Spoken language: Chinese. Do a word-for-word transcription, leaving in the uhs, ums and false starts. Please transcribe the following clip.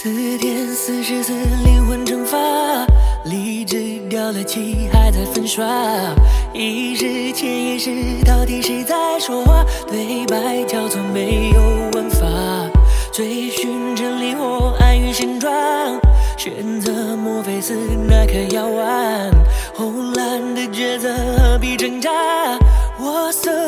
四天四十次灵魂蒸发，理智掉了漆还在粉刷，意识潜意识到底谁在说话？对白交错没有文法，追寻真理或安于现状，选择莫非是那颗药丸？红蓝的抉择何必挣扎？我色